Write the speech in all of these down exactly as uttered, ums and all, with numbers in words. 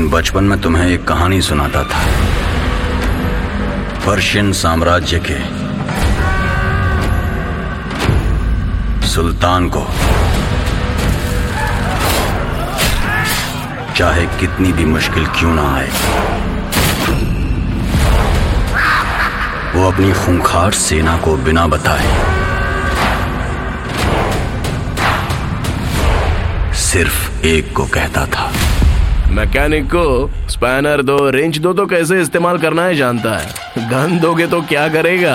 दिन बचपन में तुम्हें एक कहानी सुनाता था। पर्शियन साम्राज्य के सुल्तान को चाहे कितनी भी मुश्किल क्यों ना आए, वो अपनी खूंखार सेना को बिना बताए सिर्फ एक को कहता था। मैकेनिक को स्पैनर दो, रेंच दो तो कैसे इस्तेमाल करना है जानता है, गन दोगे तो क्या करेगा।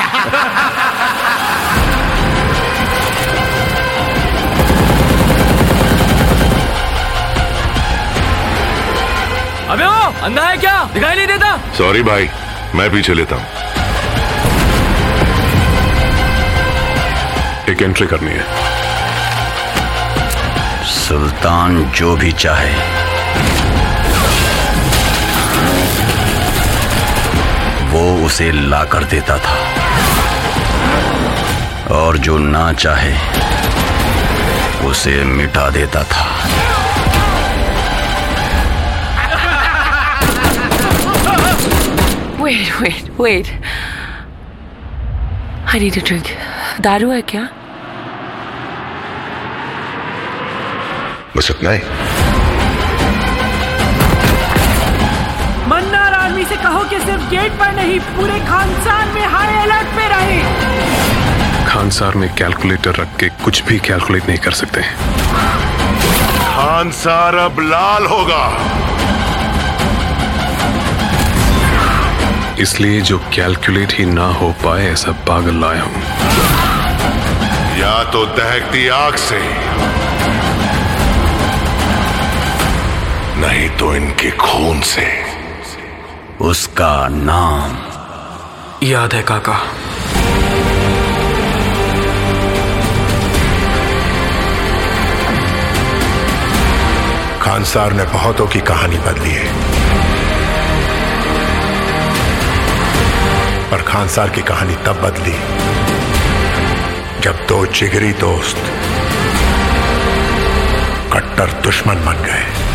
अबे वो अंधा है क्या, दिखाई नहीं देता? सॉरी भाई, मैं पीछे लेता हूँ। एक एंट्री करनी है। सुल्तान जो भी चाहे वो उसे ला कर देता था, और जो ना चाहे उसे मिटा देता था। Wait, wait, wait. I need a drink. दारू है क्या? बस इतना ही। मन्नार आर्मी से कहो कि सिर्फ गेट पर नहीं, पूरे खानसार में हाई अलर्ट पे रहे। खानसार में कैलकुलेटर रख के कुछ भी कैलकुलेट नहीं कर सकते। खानसार अब लाल होगा, इसलिए जो कैलकुलेट ही ना हो पाए ऐसा पागल लाया हूं। या तो दहकती आग से, नहीं तो इनके खून से। उसका नाम याद है काका। खानसार ने बहुतों की कहानी बदली है, पर खानसार की कहानी तब बदली जब दो जिगरी दोस्त कट्टर दुश्मन बन गए।